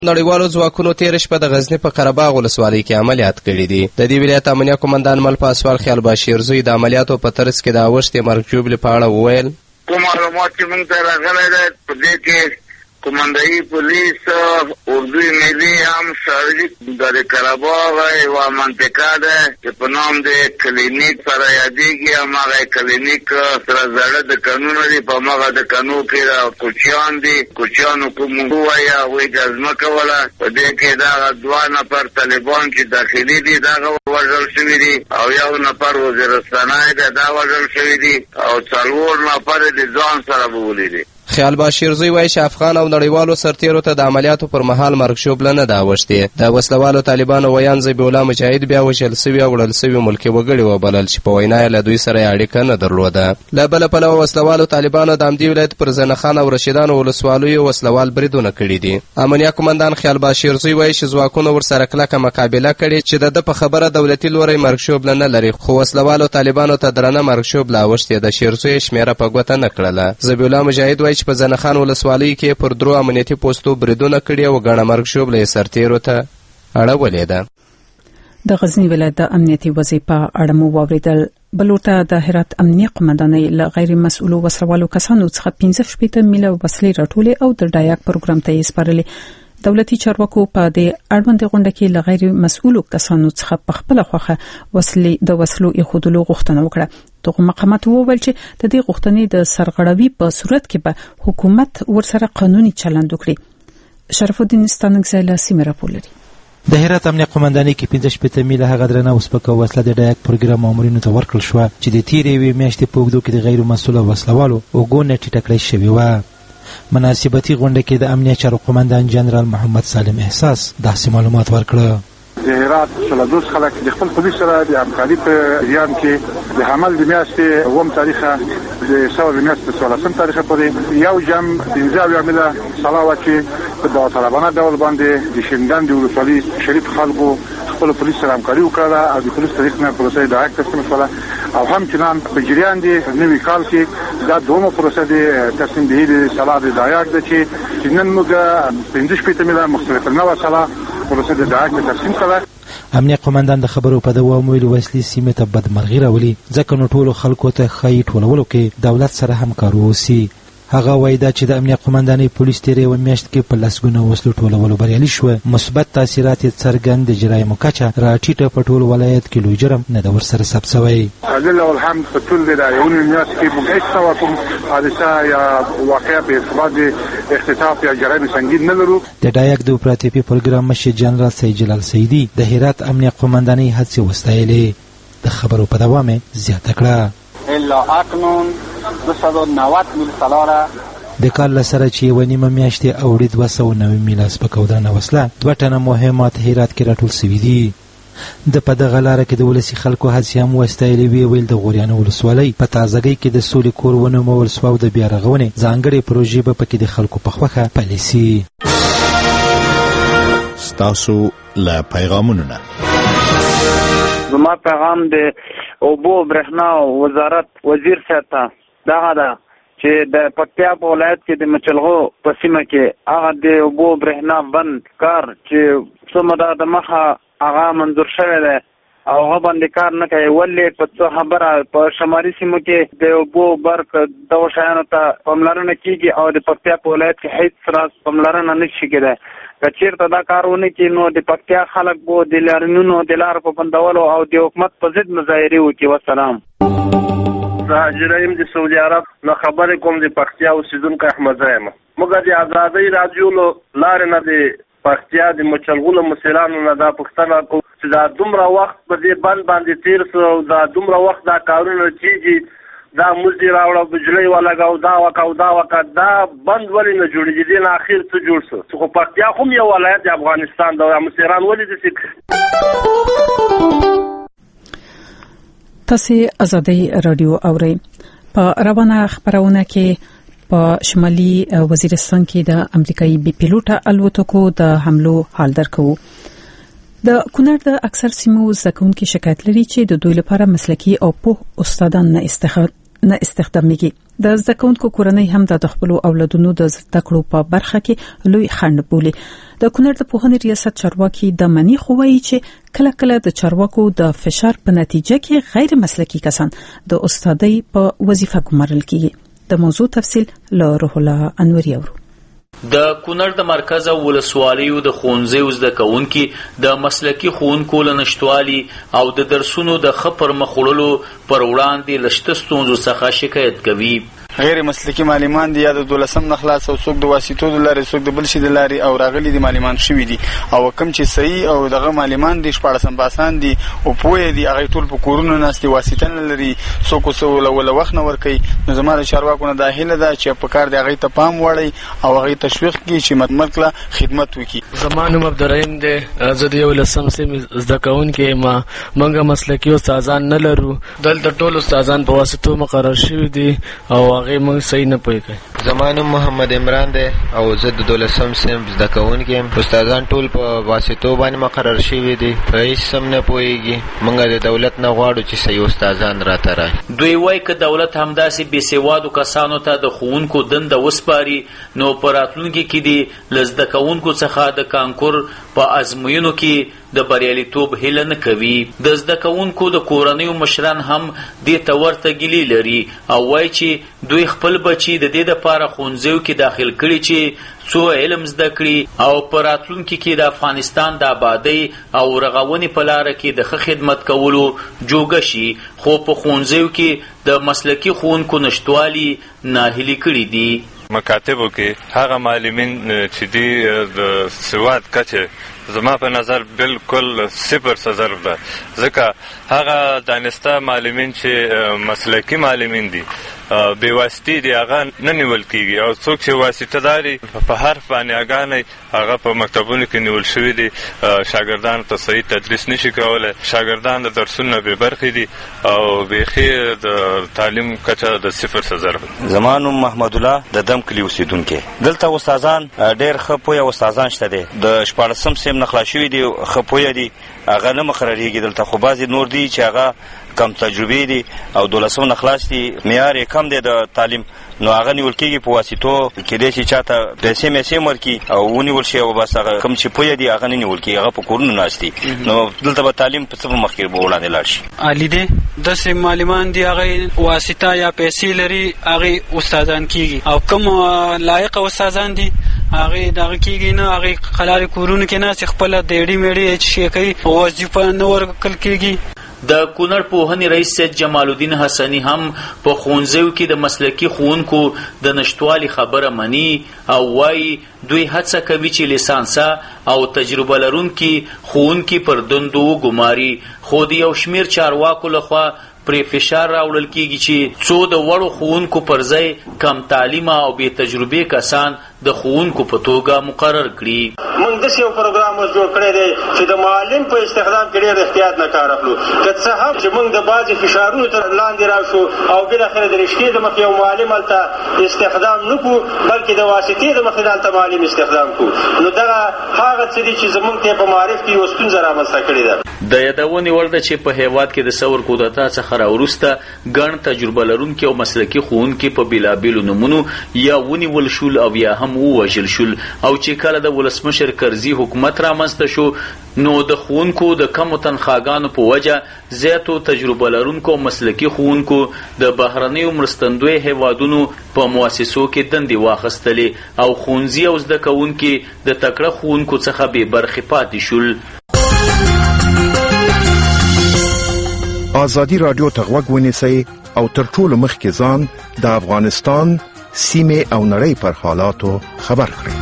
نړیوالو ځواکونو تېره شپه د غزني په قرهباغ ولسوالۍ کې عملیات کړي دي. د دې ولایت امنیه قومندان مل پاسوال خیال باشیرزوی د عملیاتو په ترڅ کې د اوښتې مرګ ژوبلې په اړه وویل. کوم معلومات چې موږ ته راغلی دی په دې کې قومنداني پولیس اردوی ملي هم شریک د قرهباغ یوه منطقه ده چې په نام د کلینیک سره یادېږي. هماغه کلینیک سره زړه د کانونه دي، په هماغه د کانو کې کوچیان دي. کوچیانو کوم ووایه هغوی ګزمه کوله. په دې کې دغه 2 نفر طالبان چې داخلي دي دغه وژل شوي دي، او 1 نفر وزیرستانی دی دا وژل شوي دي، او 4 نفر د ځان سره بولی دي. خیال باشیرزوی وایي چې افغان او نړیوالو سرتیرو ته د عملیاتو پر مهال مرګ ژوبله نه ده اوښتې. د وسلوالو طالبانو ویان ذبیح الله مجاهد بیا وژل سوي او وړل سوي ملکي وګړي وبلل چې په وینا یې له دوی سره یې اړیکه نه درلوده. له بله پلوه وسلوالو طالبانو د همدې ولایت پر زنخان او رشیدانو ولسوالیو وسلوال بریدونه کړي دي. امنیه قومندان خیال باشیرزوی وایي چې ځواکونو ورسره کلکه مقابله کړې چې د ده په خبره دولتي لوری مرګ ژوبله نه لري، خو وسلوالو طالبانو ته درنه مرګ ژوبله اوښتې ده. شیرزوی شمېره په ګوته نه کړله. ذبیح الله مجاهد وایي چې په زنخان ولسوالۍ کې پر 3 امنیتي پوستو بریدونه کړي او ګڼه مرګ ژوبله یې سرتیرو ته اړولې ده. د غزني ولایت د امنیتي وضعیت په اړه مو واورېدل. بلوړ د هرات امنیه قومندانۍ له غیر مسؤلو وسلوالو کسانو څخه 15 میله وسلې راټولې او د ډایاک پروګرام ته یې سپارلې. دولتي چارواکو په دې اړوند غونډه کې له غیر مسؤلو کسانو څخه په خپل خوخه د وسلو ایښودلو غوښتنه وکړه. دغه مقامات وویل چې د دې غوښتنې د سرغړوي په صورت کې به حکومت ورسره قانوني چلند وکړي. شرف الدین ستانکزی له سیمې راپور لري. د هرات امنیه قومندانۍ کې 15 میله هغه درنه وسپکه وسله د ډایاک پروګرام مامورینو ته ورکړل شوه چې د تیرې یوې میاشتې په اوږدو کې د غیر مسؤلو وسلوالو اوږونه ټیټه کړی شوې وه. مناسبتي غونډه کې د امنیه چارو قومندان جنرال محمد سالم احساس داسې معلومات ورکړه. د هرات شلدوس خلک د خپل پولیس سره د همکاري په جریان کې د حمل د میاشتې 1 تاریخه د سوال د میاشتې 16 تاریخه پورې یو جمع 15 میله سلاوه چې په داوطلبانه ډول باندې د شینډنډ د ولسوالۍ شریف خلکو خپل پولیس سره همکاري وکړه او د پولیس طریق نه پروسه د حق تسلیم شوه. او همچنان په جریان دی نوي کال کې دا دومره پروسه د تسلیم دهی د سلا د دایاک ده چې نن موږ 15 میله مختلف نوع سلا پروسه د دایاک تسلیم کړه. امنیه قومندان د خبرو په دوام ویلي وسلې سیمې ته بدمرغي راولي، ځکه نو ټولو خلکو ته ښایي ټولولو کې دولت سره همکار واوسي. هغه وایي دا چې د امنیه قومندانۍ پولیس تیرې یوه میاشت کې په لسګونه وسلو ټولولو بریالي شوه. مثبت تاثیرات یې څرګند د جرایمو کچه راټیټه په ټول ولایت کې لوی جرم نه ده ورسره ثبت شوی. لله والحمد په ټول د یوې میاشت کې موږ هیڅ ډول کوم حادثه یا واقعه په ارتباط د اختطاف یا جرایم سنگین نه لرو. د ډایاک د اپراتیفي پروګرام مشر جنرال سید جلال سیدي د هرات امنیه قومندانۍ هڅې وستایلې. د خبرو په دوام زیاته کړه الا اکنون 290 میل سلاره د کال لسره چې یوه نیمه میاشتې اوړي 290 میله سپکه ودرنه وسله 2 ټنه مهمات هرات کې راټول سوي دي. د په دغه لاره کې د ولسي خلکو هڅې هم وستایلې وې. ویل د غوریانو ولسوالۍ په تازګۍ کې د سولې کور ونومول سوه او د بیا رغونې ځانګړې پروژې به پکې د خلکو په خوښه پلې سي. ستاسو له پیغامونو نه زما پیغام د اوبو برېښنا وزارت وزیر صاحب ته دغه ده چې د پکتیا په ولایت کې د مچلغو په سیمه کې هغه د اوبو برېښنا بند کار چې څومره د مخه هغه منظور شوی دی او هغه باندې کار نه کوي. ولې په څه خبره په شمالي سیمو کې د اوبو برق دغو شیانو ته پاملرنه کېږي او د پکتیا په ولایت کې هېڅ راز پاملرنه نه شي کېدی. که چېرته دا کار ونه کړي نو د پکتیا خلک به د لاریونونو د لارو په بندولو او د حکومت په ضد مظاهرې وکړي. والسلام. زه حاجي رحیم د سعودي عرب نه خبرې کوم، د پکتیا اوسېدونکی احمد یم. موږ د ازادۍ راډیو له لارې نه د پکتیا د مچلغو مسیرانو نه دا پوښتنه کوو چې دا دومره وخت په دې بند باندې تېر سو او دا دومره وخت دا کارونه کېږي، دا مزدي راوړه بجلی ولګاو دا وکړه دا وکړه، دا بند ولې نه جوړېږي؟ دې نه اخر څه جوړ شو؟ خو پکتیا خو هم یو ولایت د افغانستان دی، مسیران ولې داسې تاسې ازادۍ راډیو اورئ. په روانه خبرونه کې په شمالي وزیرستان کې د امریکایي بي پیلوټه الوتکو د حملو حال درکو. د کونړ د اکثر سیمو زده کوونکي شکایت لري چې د دوی لپاره مسلکي او پوه استادان نه نه استخدامېږي. د زده کوونکو کورنۍ هم د خپل اولادونو د زده کړو په برخه کې لوی خنډ بولي. د کونړ د پوهنې ریاست چارواکي د منی خوایي چې کله کله د چارواکو د فشار په نتیجه کې غیر مسلکي کسان د استادۍ په وظیفه ګمارل کیږي. د موضوع تفصیل له روح الله انوري اورو. د کونړ د مرکز او ولسوالیو د ښوونځیو زده کوونکي د مسلکي ښوونکو له نشتوالي او د درسونو د ښه پرمخ وړلو پر وړاندې له شته ستونزو څخه شکایت کوي. غیر مسلکي معلمان دي یا د 12 نه خلاص او څوک د واسطو د لارې څوک د بل شي د لارې او راغلي دي معلمان شوي دي او کم چې صحیح او دغه معلمان دي 14 باسان دي او پوهه دي هغه ټول په کورونو ناستي واسطه نه لري څوک څو ول وخت نه ور کوي. نو زموږ چارواکو نه داخله ده چې په کار دی هغه ته پام وړي او هغه تشویق کوي چې متمرکله خدمت وکړي. زمانو عبدالرحیم دي زه د یو لسم سیم زده کوونکی ما منګه مسلکي استادان نه لرو. دلته ټول استادان په واسطو مقرر شوي دي او هغه موږ صحیح نه پوي کوي. زمانو محمد عمران دی او زه د 12 سیم زده کوونکی یم. استادان ټول په واسطو باندې مقرر شوي دي. هیڅ سم نه پويږي. موږ د دولت نه غواړو چې صحیح استادان راته راځي. دوی وایي که دولت همداسې بې سوادو کسانو ته د ښوونکو دنده وسپاري نو په راتلونکي کې دي له زده کوونکو څخه د کانکور په ازموینو کې د بریالیتوب هیله نه کوي. د زده کوونکو د کورنیو مشران هم دې ته ورته ګیلې لري او وایي چې دوی خپل بچي د دې دپاره ښوونځیو کې داخل کړي چې څو علم زده کړي او په راتلونکي کې د افغانستان د آبادۍ او رغونې په لاره کې د ښه خدمت کولو جوګه شي. خو په ښوونځیو کې د مسلکي ښوونکو نشتوالي ناهیلي کړي دي. مکاتبو کې هغه معلمین چې دي د سواد کچه زما په نظر بالکل صفر ضرب ده. ځکه هغه دانسته معلمین چې مسلکي معلمین دي بې واسطې دي هغه نه نیول کېږي او څوک چې واسطه داري په حرف باندې اګانې هغه په مکتبونو کې نیول شوي دي. شاګردانو ته صحیح تدریس نشي کولی. شاګردان د درسونو بې برخې دي او بیخي د تعلیم کچه د صفر ضرب. زما نوم محمد الله د دم کلي اوسېدونکی. دلته استادان ډېر ښه پوهه استادان شته دي. د 14 سیم نه خلاص شوي دي ښه پوهه دي هغه نه مقرریږي دلته. خو بعضې نور دي چې هغه کم تجربې دي او 12 نه خلاص دي معیار یې کم دی د تعلیم نو هغه نیول کېږي په واسطو کېدای شي چاته پیسې میسې ورکړي او ونیول شي او بس هغه کم چې پوهه دي هغه نه نیول کېږي هغه په کورونو ناست دي. نو دلته به تعلیم په څه مخکې به وړاندې لاړ شي. علي دی داسې معلمان دي هغه واسطه یا پیسې لري هغه استادان کېږي او کوم لایق استادان دي هغه دغه کېږي نه هغه قلارې کورونو کې نه خپله دیړي میړي هېڅ شی کوي وظیفه نه ورکړل کېږي. د کونړ پوهنې رئیس سید جمال الدین حسني هم په ښوونځیو کې د مسلکي ښوونکو د نشتوالي خبره مني او وایي دوی هڅه کوي چې لیسانسه او تجربه لرونکي ښوونکي پر دندو وګماري. خو د یو شمېر چارواکو لخوا پرې فشار راوړل کېږي چې څو د وړو ښوونکو پر ځای کم تعلیمه او بې تجربې کسان د ښوونکو په توګه مقرر کړي. موږ داسې یو پروګرام جوړ کړی دی چې د معلم په استخدام کې ډېر احتیاط نه کار اخلو. که څه هم چې موږ د بعضې فشارونو تر لاندې راشو او بالاخره د رشتې د مخې یو معلم هلته استخدام نه کړو بلکې د واسطې د مخې هلته معلم استخدام کړو. نو دغه هغه څه دي چې زموږ ته په معارف کې یو ستونزه رامنځته کړې ده. د یادونې وړ ده چې په هېواد کې د ثور کودتا څخه راوروسته ګڼ تجربه لرونکي او مسلکي ښوونکي په بېلابېلو نومونو یا ونیول شول او یا هم ووژل شول او چې کله د ولسمشر کرزي حکومت رامنځته شو نو د ښوونکو د کمو تنخواګانو په وجه زیاتو تجربه لرونکو او مسلکي ښوونکو د بهرنیو مرستندوی هېوادونو په مؤسسو کې دندې واخیستلې او ښوونځي او زده کوونکي د تکړه ښوونکو څخه بې برخې پاتې شول. ازادي راډیو ته غوږ ونیسئ او تر ټولو مخکې ځان د افغانستان سیمې او نړۍ پر حالاتو خبر کړئ.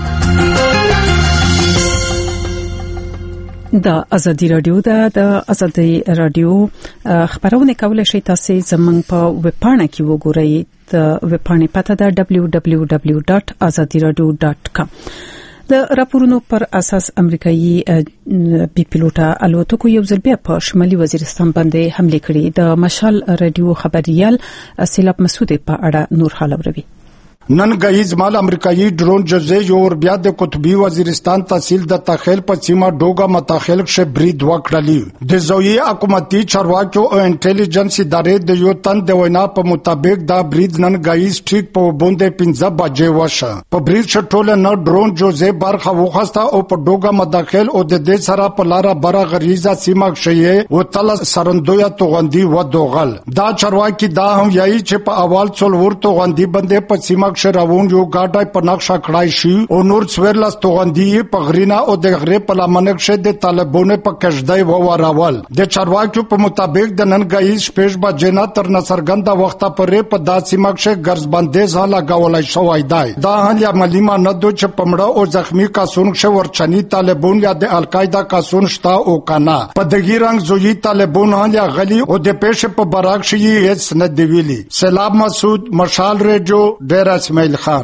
د ازادي راډیو د ازادي راډیو خبرونه کولای شئ تاسو زموږ په ویبپاڼه کې وګورئ. د ویبپاڼې پته ده www.azadiradio.com. د راپورونو پر اساس امریکایي بي پيلوټه الوتکو یو ځل بیا په شمالي وزیرستان باندې حمله کړې. د مشال رادیو خبريال سیلاب مسعود په اړه نور حال اوروي. نن غیز مال امریکایي ډرون جزې یو ور بیا د قطبي وزیرستان تحصیل د تخیل په سیمه ډوګه متخیل شه برید وکړلی د زوی حکومتي چارواکو او انټيليجنس ادارې د یو تن د وینا په مطابق دا برید نن غیز ټیک په بوندې 15 بجې وشه په برید شټول نه ډرون جزې برخه وخسته او په ډوګه متخیل او د دې سره په لار بره غریزه سیمه شې او تل سرندویا توغندي و دوغل دا چارواکي دا هم یای چې په اول څلور توغندي باندې په سیمه شراون یو گاډای په نقشه کړای شي او نور څویرلاس توغندي په غرینا او د غری په لمنک شه د طالبانو په کشدای و وراول د چارواکو په مطابق د نن غیز شپږ بجې نه تر نصرګنده وخته پرې په داسې مکشه ګرځبندیز حالا غولای شوی دی دا هل عملی ما نه دوه چې پمړه او زخمی کاسون شه ورچنی طالبان یا د القاعده کاسون شتا او کنا په دغی رنگ زوی طالبان هل غلی او د پېښه په براک شي هیڅ نه دی ویلي سلام مسعود مشال ریډیو ډیر اسماعیل خان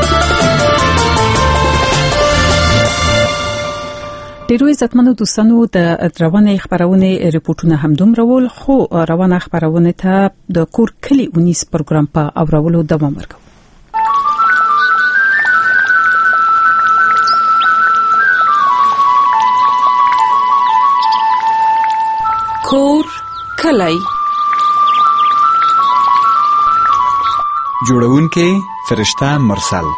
ډیرو عزتمنو دوستانو د روانه خبرونه ریپورتونه هم دومره ول خو روانه خبرونه ته د کور کلی 19 پروګرام په اورولو دوام ورکوي کور کلی جوړونکې فرشته مرسل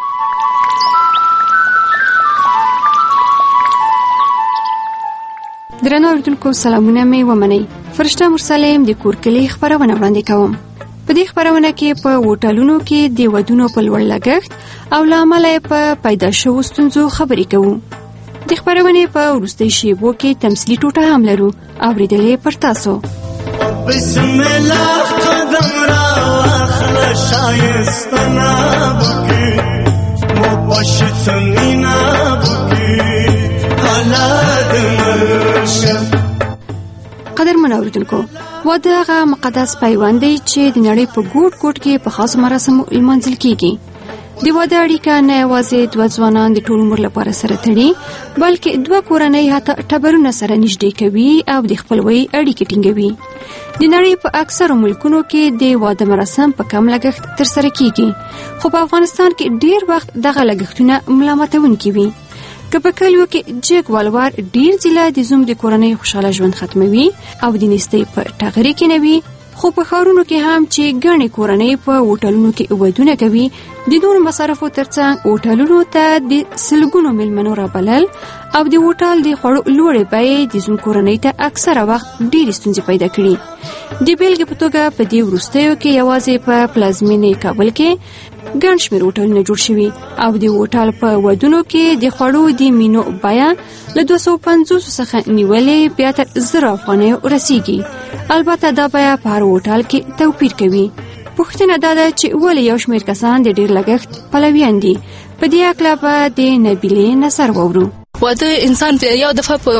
درنو اوریدونکو سلامونه مې ومنئ فرشته مرسل د کور کلی خبرونه وړاندې کوم په دې خبرونه کې په هوټلونو کې د ودونو په لوړ لګښت او لامل په پیدا شوو ستونزو خبرې کوو د خبرونه په وروستي شیبو کې تمثيلي ټوټه هم لرو اوریدلې پر تاسو بسم الله قدم را واخله شایستنا بکی مباشتنینا بکی حالات مرشد قدر منوریدونکو واده هغه مقدس پیوند دی چې د نړۍ په ګوټ ګوټ کې په خاص مراسمو لمانځل کیږي د واده اړیکه نه یوازې دوه ځوانان د ټول عمر لپاره سره تړي بلکې دوه کورنۍ حتی ټبرونه سره نږدې کوي او د خپلوۍ اړیکې ټینګوي د نړۍ په اکثرو ملکونو کې د واده مراسم په کم لګښت ترسره کیږي خو په افغانستان کې ډیر وخت دغه لګښتونه ملامتونکي وي که په کلیو کې جګ والوار ډیر ځله د زوم د کورنۍ خوشاله ژوند ختموي او د نېستۍ په ټغري کې نه وي خو په ښارونو کې هم چې ګڼې کورنۍ په هوټلونو کې ودونه کوي د نور مصارفو ترڅنګ هوټلونو ته د سلګونو میلمنو رابلل او د هوټل د خوړو لوړې بیې د زوم کورنۍ ته اکثره وخت ډېرې ستونزې پیدا کړي د بیلګې په توګه په دې وروستیو کې یوازې په پلازمینې کابل کې ګڼ شمېر هوټلونه جوړ شوي او د هوټل په ودونو کې د خوړو د مینو بیه له 250 څخه نیولې بیا تر 1000 افغانیو رسیږي البته دا بیه په هر هوټل کې توپیر کوي پوښتنه دا ده چې ولې یو شمېر کسان د ډېر لګښت پلویان دي په دې اړه به د نبیلې نظر واورو واده انسان یو دفعه په